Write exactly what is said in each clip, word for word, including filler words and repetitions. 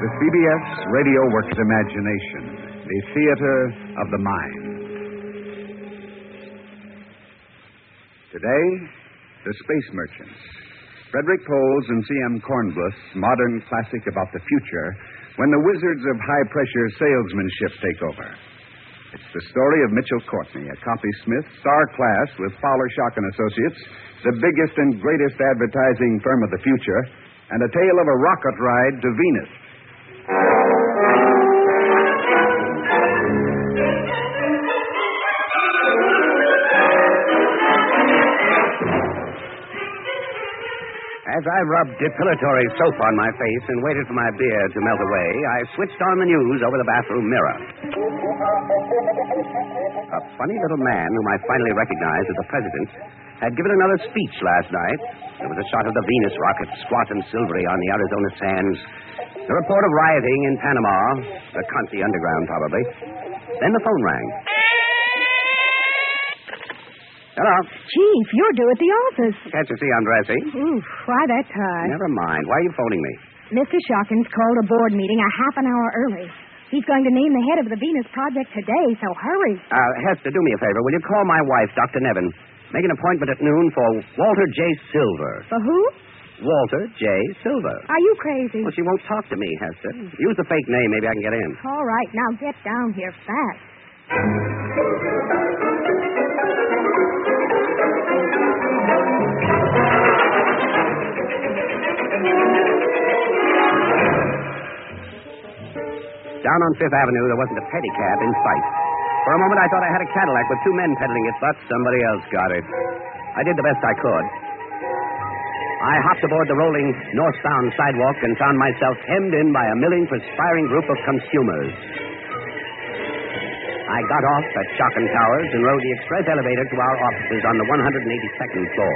The C B S Radio Works Imagination, the theater of the mind. Today, The Space Merchants. Frederick Pohl's and C M Kornbluth's modern classic about the future when the wizards of high-pressure salesmanship take over. It's the story of Mitchell Courtney, a copysmith, star class with Fowler Shock and Associates, the biggest and greatest advertising firm of the future, and a tale of a rocket ride to Venus. As I rubbed depilatory soap on my face and waited for my beer to melt away, I switched on the news over the bathroom mirror. A funny little man whom I finally recognized as the president had given another speech last night. There was a shot of the Venus rocket, squat and silvery on the Arizona sands. The report of rioting in Panama, the Conti Underground probably. Then the phone rang. Hello. Chief, you're due at the office. Can't you see I'm dressing? Oof, why that tie? Never mind. Why are you phoning me? Mister Shawkins called a board meeting a half an hour early. He's going to name the head of the Venus project today, so hurry. Uh, Hester, do me a favor. Will you call my wife, Doctor Nevin? Make an appointment at noon for Walter J. Silver. For who? Walter J. Silver. Are you crazy? Well, she won't talk to me, Hester. Use the fake name. Maybe I can get in. All right, now get down here fast. Down on Fifth Avenue, there wasn't a pedicab in sight. For a moment, I thought I had a Cadillac with two men pedaling it, but somebody else got it. I did the best I could. I hopped aboard the rolling northbound sidewalk and found myself hemmed in by a milling, perspiring group of consumers. I got off at Shock and Towers and rode the express elevator to our offices on the one hundred eighty-second floor.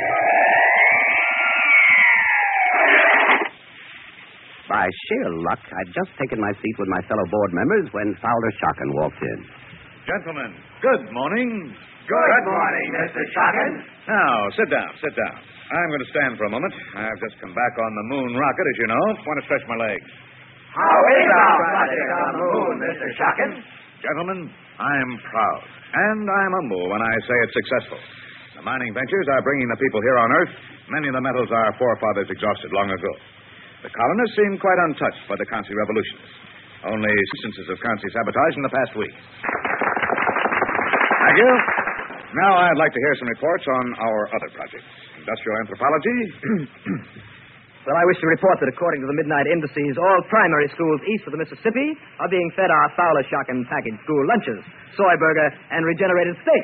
By sheer luck, I'd just taken my seat with my fellow board members when Fowler Shocken walked in. Gentlemen, good morning. Good morning, Mister Shocken. Now, sit down, sit down. I'm going to stand for a moment. I've just come back on the moon rocket, as you know. Want to stretch my legs. How is our project on the moon, Mister Shocken? Gentlemen, I'm proud, and I'm humble when I say it's successful. The mining ventures are bringing the people here on Earth many of the metals our forefathers exhausted long ago. The colonists seem quite untouched by the Consi revolutions. Only instances of Consi sabotage in the past week. Thank you. Now I'd like to hear some reports on our other projects. Industrial anthropology. Well, I wish to report that according to the midnight indices, all primary schools east of the Mississippi are being fed our Fowler Shock and packaged school lunches, soy burger, and regenerated steak.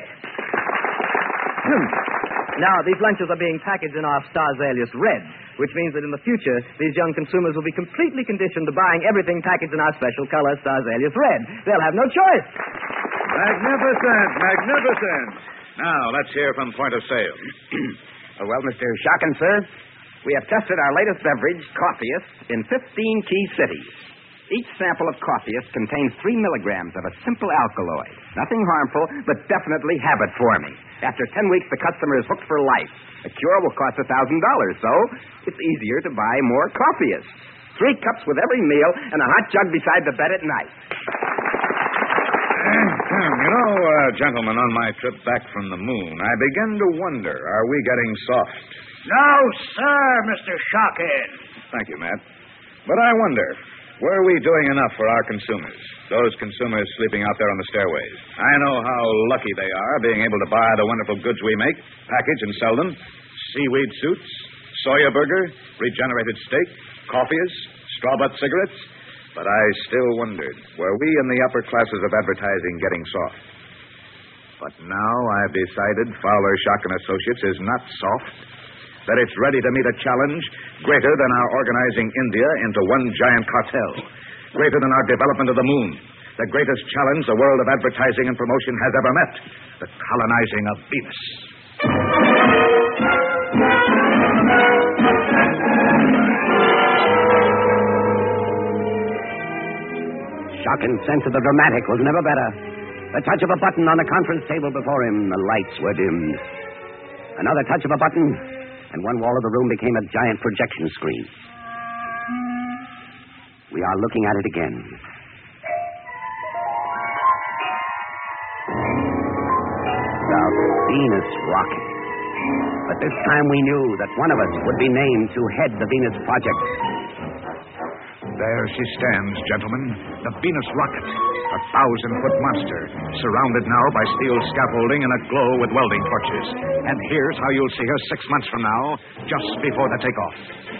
Now, these lunches are being packaged in our Stars Alias Red, which means that in the future, these young consumers will be completely conditioned to buying everything packaged in our special color, Stars Alias Red. They'll have no choice. Magnificent, magnificent. Now, let's hear from point of sale. Well, Mister Shocken, sir, we have tested our latest beverage, Coffeeist, in fifteen key cities. Each sample of Coffeeist contains three milligrams of a simple alkaloid. Nothing harmful, but definitely habit-forming. After ten weeks, the customer is hooked for life. A cure will cost one thousand dollars, so it's easier to buy more Coffeeist. Three cups with every meal and a hot jug beside the bed at night. You know, uh, gentlemen, on my trip back from the moon, I begin to wonder, are we getting soft? No, sir, Mister Shocken. Thank you, Matt. But I wonder, were we doing enough for our consumers? Those consumers sleeping out there on the stairways. I know how lucky they are being able to buy the wonderful goods we make, package and sell them. Seaweed suits, soya burger, regenerated steak, coffees, straw butt cigarettes. But I still wondered, were we in the upper classes of advertising getting soft? But now I've decided Fowler Shock and Associates is not soft, that it's ready to meet a challenge greater than our organizing India into one giant cartel, greater than our development of the moon, the greatest challenge the world of advertising and promotion has ever met, the colonizing of Venus. Shocking sense of the dramatic was never better. The touch of a button on the conference table before him, the lights were dimmed. Another touch of a button, and one wall of the room became a giant projection screen. we are looking at it again. The Venus rocket. But this time we knew that one of us would be named to head the Venus project. There she stands, gentlemen. The Venus rocket. A thousand-foot monster, surrounded now by steel scaffolding and aglow with welding torches. And here's how you'll see her six months from now, just before the takeoff.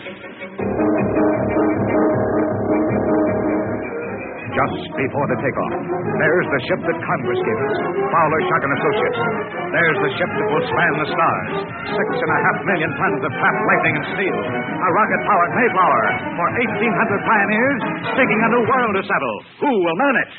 Just before the takeoff. There's the ship that Congress gave us, Fowler Shock and Associates. There's the ship that will span the stars. Six and a half million tons of trapped lightning and steel. A rocket-powered Mayflower for eighteen hundred pioneers seeking a new world to settle. Who will man it?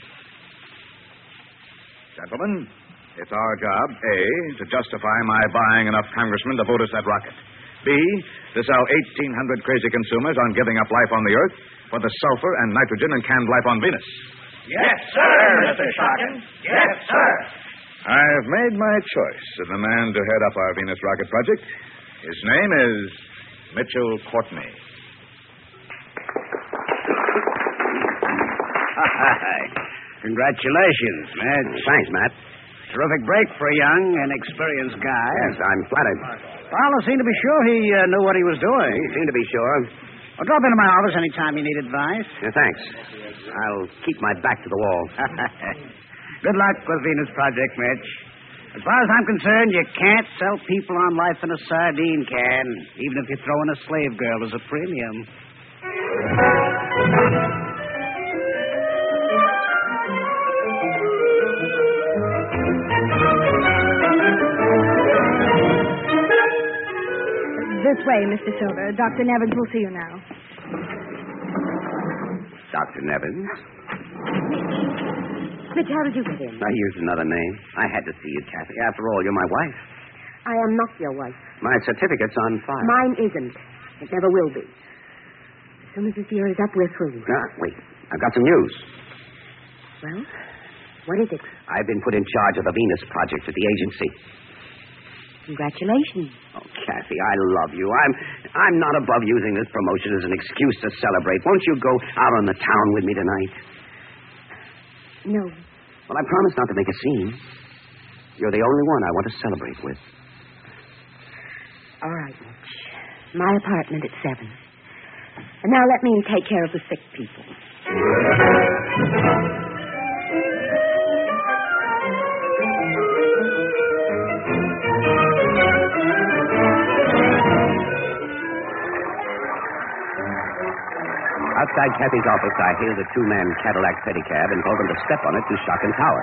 Gentlemen, it's our job, A, to justify my buying enough congressmen to vote us that rocket. B, to sell eighteen hundred crazy consumers on giving up life on the Earth for the sulfur and nitrogen and canned life on Venus. Yes, sir, Mister Shockin. Yes, sir. I've made my choice of the man to head up our Venus rocket project. His name is Mitchell Courtney. Congratulations, Matt. Thanks, Matt. Terrific break for a young and experienced guy. Yes, I'm flattered. Fowler seemed to be sure he uh, knew what he was doing. He seemed to be sure. Well, drop into my office anytime you need advice. Yeah, thanks. I'll keep my back to the wall. Good luck with Venus Project, Mitch. As far as I'm concerned, you can't sell people on life in a sardine can, even if you throw in a slave girl as a premium. This way, Mister Silver. Doctor Nevins will see you now. Doctor Nevins? Mitch, how did you get in? I used another name. I had to see you, Kathy. After all, you're my wife. I am not your wife. My certificate's on file. Mine isn't. It never will be. As soon as this year is up, we're through. Ah, wait. I've got some news. Well, what is it? I've been put in charge of the Venus project at the agency. Congratulations. Oh, Kathy, I love you. I'm I'm not above using this promotion as an excuse to celebrate. Won't you go out on the town with me tonight? No. Well, I promise not to make a scene. You're the only one I want to celebrate with. All right, Mitch. My apartment at seven. And now let me take care of the sick people. Outside Kathy's office, I hailed a two-man Cadillac pedicab and told them to step on it to Shockin Tower.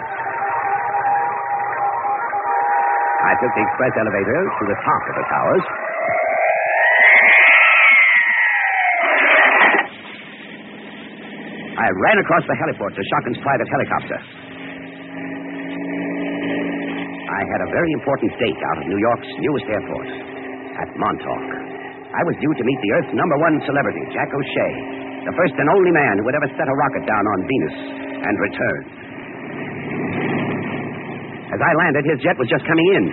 I took the express elevator to the top of the towers. I ran across the heliport to Shockin's private helicopter. I had a very important date out of New York's newest airport, at Montauk. I was due to meet the Earth's number one celebrity, Jack O'Shea, the first and only man who would ever set a rocket down on Venus and return. As I landed, his jet was just coming in.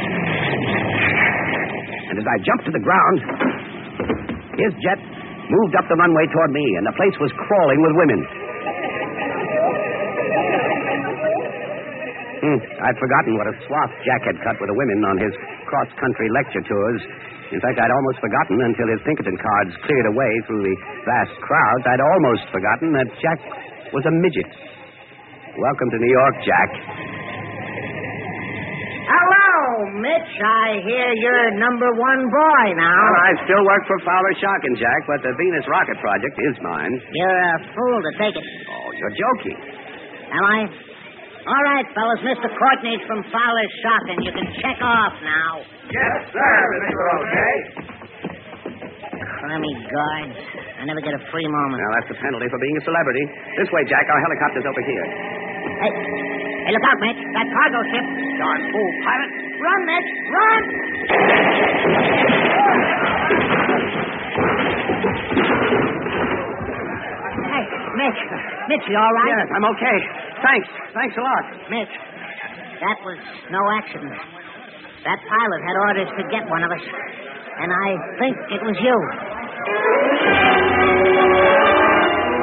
And as I jumped to the ground, his jet moved up the runway toward me, and the place was crawling with women. Hmm, I'd forgotten what a swath Jack had cut with the women on his cross-country lecture tours. In fact, I'd almost forgotten until his Pinkerton cards cleared away through the vast crowds. I'd almost forgotten that Jack was a midget. Welcome to New York, Jack. Hello, Mitch. I hear you're number one boy now. Well, I still work for Fowler Shockin, Jack, but the Venus rocket project is mine. You're a fool to take it. Oh, you're joking. Am I? All right, fellas. Mister Courtney's from Fowler Shockin. You can check off now. Yes, sir, Mister O'Shea. Crummy guards. I never get a free moment. Now, that's the penalty for being a celebrity. This way, Jack. Our helicopter's over here. Hey, hey, look out, Mitch. That cargo ship. Darn fool pilot. Run, Mitch. Run! Hey, Mitch. Mitch, you all right? Yes, I'm okay. Thanks. Thanks a lot. Mitch, that was no accident. That pilot had orders to get one of us. And I think it was you.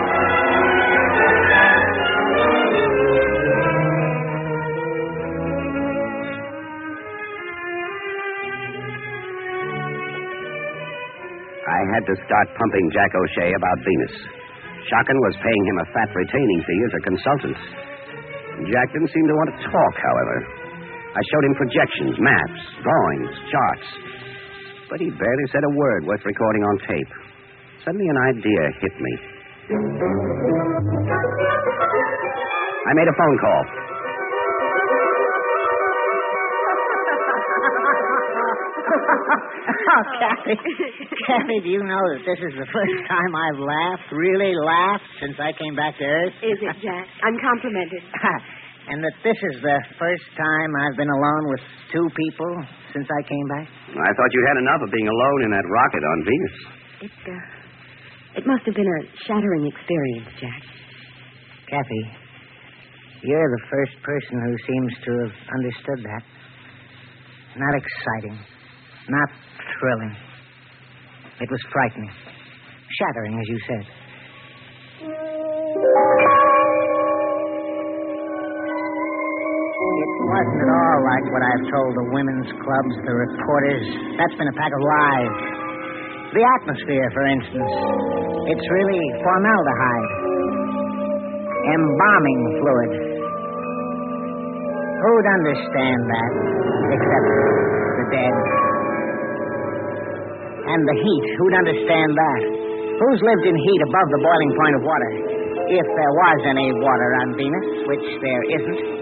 had to start pumping Jack O'Shea about Venus. Shockin was paying him a fat retaining fee as a consultant. Jack didn't seem to want to talk, however. I showed him projections, maps, drawings, charts. But he barely said a word worth recording on tape. Suddenly an idea hit me. I made a phone call. Oh, Kathy. Kathy, do you know that this is the first time I've laughed, really laughed, since I came back to Earth? Is it, Jack? I'm complimented. And that this is the first time I've been alone with two people since I came back? I thought you'd had enough of being alone in that rocket on Venus. It, uh, it must have been a shattering experience, Jack. Kathy, you're the first person who seems to have understood that. Not exciting. Not thrilling. It was frightening. Shattering, as you said. It wasn't at all like what I've told the women's clubs, the reporters. That's been a pack of lies. The atmosphere, for instance. It's really formaldehyde. Embalming fluid. Who'd understand that, except the dead? And the heat, who'd understand that? Who's lived in heat above the boiling point of water? If there was any water on Venus, which there isn't.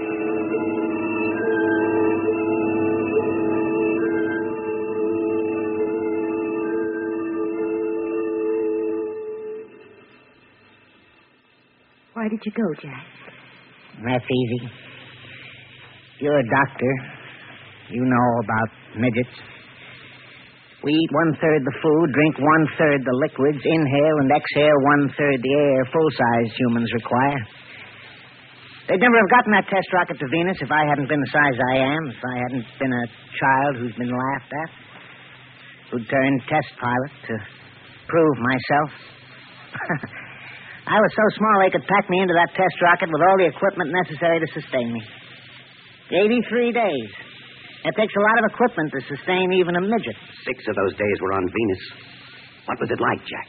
Why did you go, Jack? That's easy. You're a doctor. You know about midgets. We eat one-third the food, drink one-third the liquids, inhale and exhale one-third the air full-size humans require. They'd never have gotten that test rocket to Venus if I hadn't been the size I am, if I hadn't been a child who's been laughed at, who'd turned test pilot to prove myself. I was so small they could pack me into that test rocket with all the equipment necessary to sustain me. eighty-three days. It takes a lot of equipment to sustain even a midget. Six of those days were on Venus. What was it like, Jack?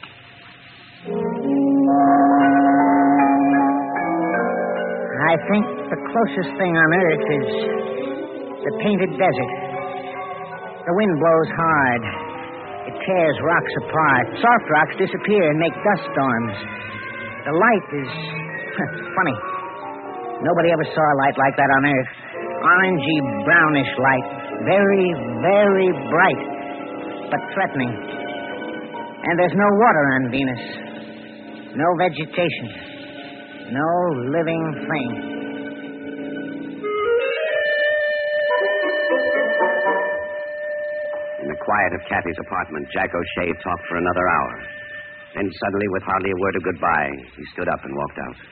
I think the closest thing on Earth is the painted desert. The wind blows hard. It tears rocks apart. Soft rocks disappear and make dust storms. The light is funny. Nobody ever saw a light like that on Earth. Orangey, brownish light. Very, very bright, but threatening. And there's no water on Venus. No vegetation. No living thing. In the quiet of Kathy's apartment, Jack O'Shea talked for another hour. Then suddenly, with hardly a word of goodbye, he stood up and walked out.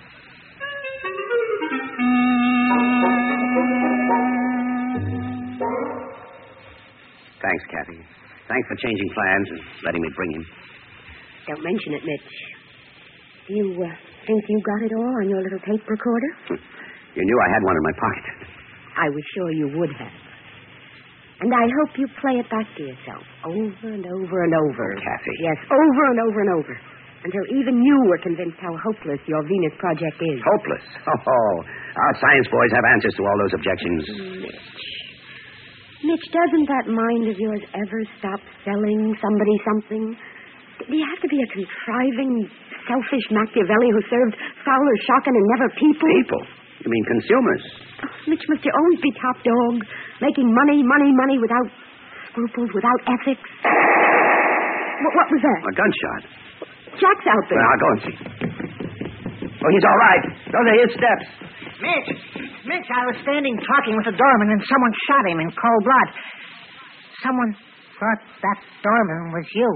Thanks, Kathy. Thanks for changing plans and letting me bring him. Don't mention it, Mitch. Do you uh, think you got it all on your little tape recorder? You knew I had one in my pocket. I was sure you would have. And I hope you play it back to yourself over and over and over. Oh, Kathy. Yes, over and over and over. Until even you were convinced how hopeless your Venus project is. Hopeless? Oh, our science boys have answers to all those objections. Mitch. Mitch, doesn't that mind of yours ever stop selling somebody something? Do you have to be a contriving, selfish Machiavelli who served Fowler, Shockin, and never people? People? You mean consumers? Oh, Mitch, must you always be top dog? Making money, money, money without scruples, without ethics? What, what was that? A gunshot. Jack's out there. Well, I'll go and see. Oh, he's all right. Those are his steps. Mitch! Mitch, I was standing talking with the doorman and someone shot him in cold blood. Someone thought that doorman was you.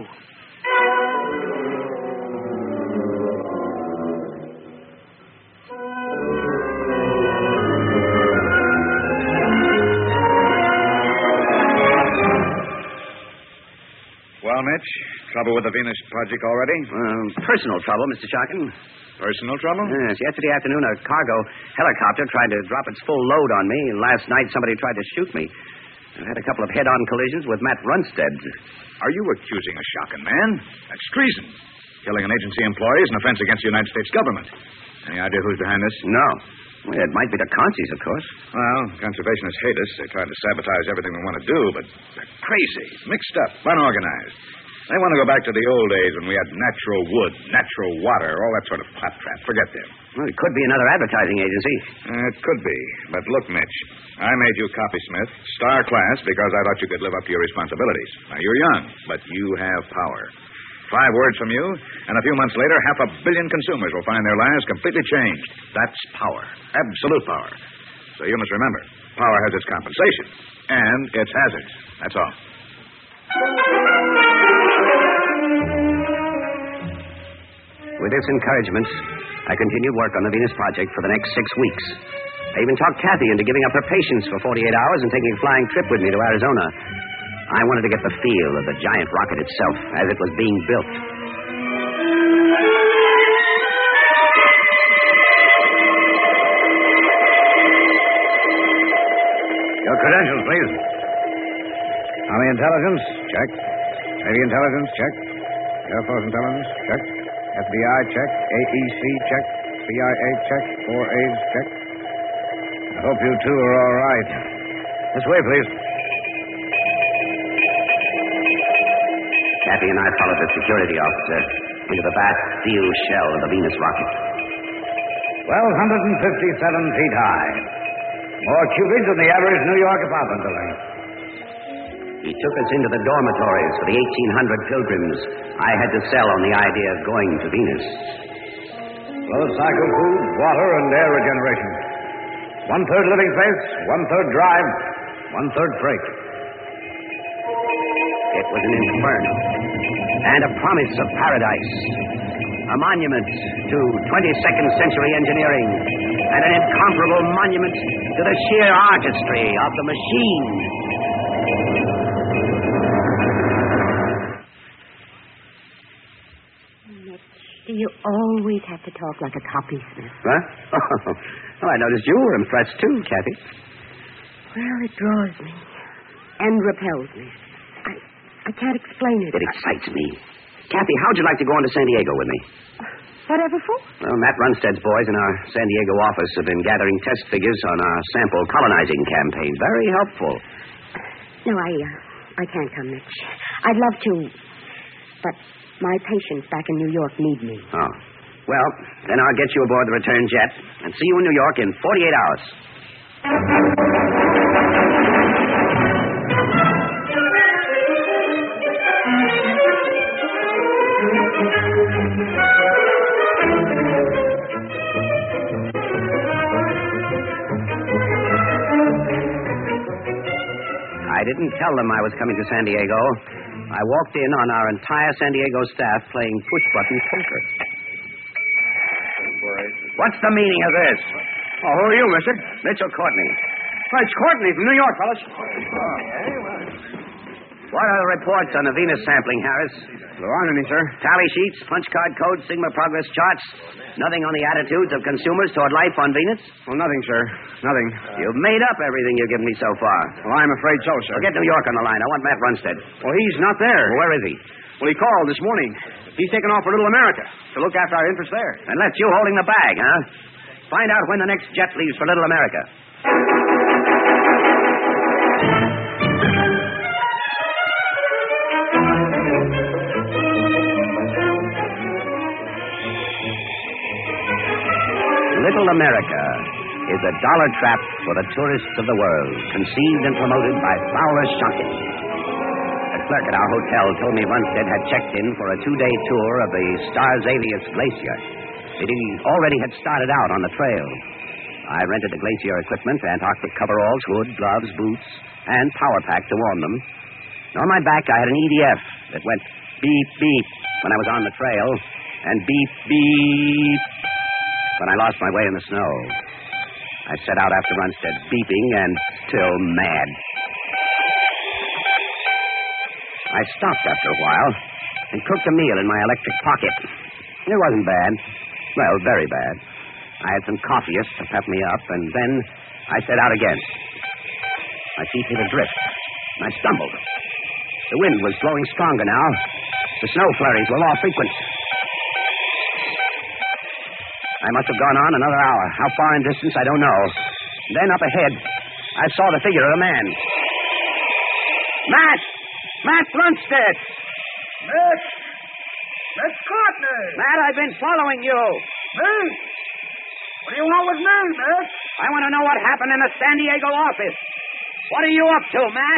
Well, Mitch, trouble with the Venus project already? Uh, personal trouble, Mister Shockin. Personal trouble? Yes, yesterday afternoon a cargo helicopter tried to drop its full load on me, and last night somebody tried to shoot me. I've had a couple of head-on collisions with Matt Runstead. Are you accusing a shocking man? That's treason. Killing an agency employee is an offense against the United States government. Any idea who's behind this? No. Well, it might be the Consies, of course. Well, conservationists hate us. They're trying to sabotage everything we want to do, but they're crazy, mixed up, unorganized. They want to go back to the old days when we had natural wood, natural water, all that sort of claptrap. Forget them. Well, it could be another advertising agency. Uh, it could be. But look, Mitch, I made you copysmith, star class, because I thought you could live up to your responsibilities. Now, you're young, but you have power. Five words from you, and a few months later, half a billion consumers will find their lives completely changed. That's power. Absolute power. So you must remember, power has its compensation and its hazards. That's all. With this encouragement, I continued work on the Venus project for the next six weeks. I even talked Kathy into giving up her patients for forty-eight hours and taking a flying trip with me to Arizona. I wanted to get the feel of the giant rocket itself as it was being built. Your credentials, please. Army Intelligence, check. Navy Intelligence, check. Air Force Intelligence, check. F B I, check. A E C, check. C I A, check. Four A's, check. I hope you two are all right. This way, please. Kathy and I followed the security officer into the vast steel shell of the Venus rocket. twelve fifty-seven feet high. More cubic than the average New York apartment building. He took us into the dormitories for the eighteen hundred pilgrims I had to sell on the idea of going to Venus. Low cycle food, water, and air regeneration. One-third living space, one-third drive, one-third freight. It was an inferno and a promise of paradise. A monument to twenty-second century engineering and an incomparable monument to the sheer artistry of the machine. Do you always have to talk like a copysmith? What? Oh, I noticed you were impressed, too, Kathy. Well, it draws me and repels me. I, I can't explain it. It excites me. Kathy, how'd you like to go on to San Diego with me? Whatever for? Well, Matt Runstead's boys in our San Diego office have been gathering test figures on our sample colonizing campaign. Very helpful. No, I, uh, I can't come, Mitch. I'd love to, but my patients back in New York need me. Oh. Well, then I'll get you aboard the return jet and see you in New York in forty-eight hours. I didn't tell them I was coming to San Diego. I walked in on our entire San Diego staff playing push-button poker. What's the meaning of this? Oh, who are you, mister? Mitchell Courtney. Why, it's Courtney from New York, fellas. What are the reports on the Venus sampling, Harris? There aren't any, sir. Tally sheets, punch card codes, Sigma progress charts. Nothing on the attitudes of consumers toward life on Venus? Well, nothing, sir. Nothing. You've made up everything you've given me so far. Well, I'm afraid so, sir. Well, get New York on the line. I want Matt Runstead. Well, he's not there. Well, where is he? Well, he called this morning. He's taken off for Little America to look after our interests there. And that's you holding the bag, huh? Find out when the next jet leaves for Little America. Little America is a dollar trap for the tourists of the world, conceived and promoted by Fowler Shocking. The clerk at our hotel told me Runstead had checked in for a two-day tour of the Starzalius Glacier. That he already had started out on the trail. I rented the glacier equipment, Antarctic coveralls, hood, gloves, boots, and power pack to warm them. And on my back, I had an E D F that went beep, beep when I was on the trail, and beep, beep when I lost my way in the snow. I set out after Runstead, beeping and still mad. I stopped after a while and cooked a meal in my electric pocket. It wasn't bad. Well, very bad. I had some coffees to pep me up, and then I set out again. My feet hit a drift, I stumbled. The wind was blowing stronger now. The snow flurries were more frequent. I must have gone on another hour. How far in distance, I don't know. Then up ahead, I saw the figure of a man. Matt! Matt Brunstead! Mitch! Mitch Courtney! Matt, I've been following you. Me? What do you want with me, Mitch? I want to know what happened in the San Diego office. What are you up to, Matt?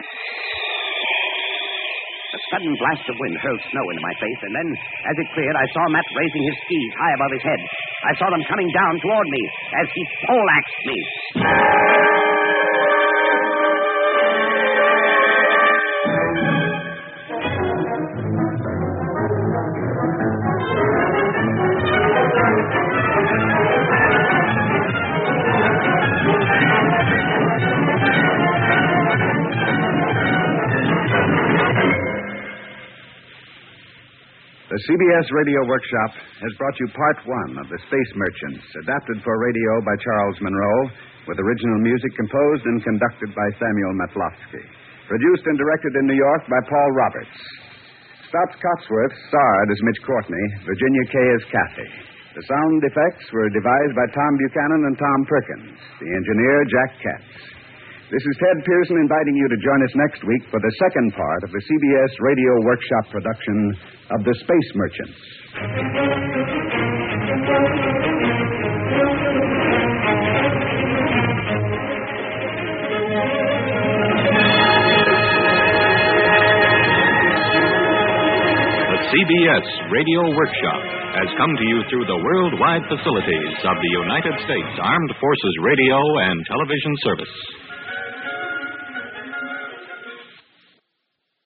A sudden blast of wind hurled snow into my face, and then, as it cleared, I saw Matt raising his skis high above his head. I saw them coming down toward me as he poleaxed me. The C B S Radio Workshop has brought you part one of The Space Merchants, adapted for radio by Charles Monroe, with original music composed and conducted by Samuel Matlofsky. Produced and directed in New York by Paul Roberts. Stotts Cotsworth starred as Mitch Courtney, Virginia Kay as Kathy. The sound effects were devised by Tom Buchanan and Tom Perkins. The engineer, Jack Katz. This is Ted Pearson inviting you to join us next week for the second part of the C B S Radio Workshop production of The Space Merchants. The C B S Radio Workshop has come to you through the worldwide facilities of the United States Armed Forces Radio and Television Service.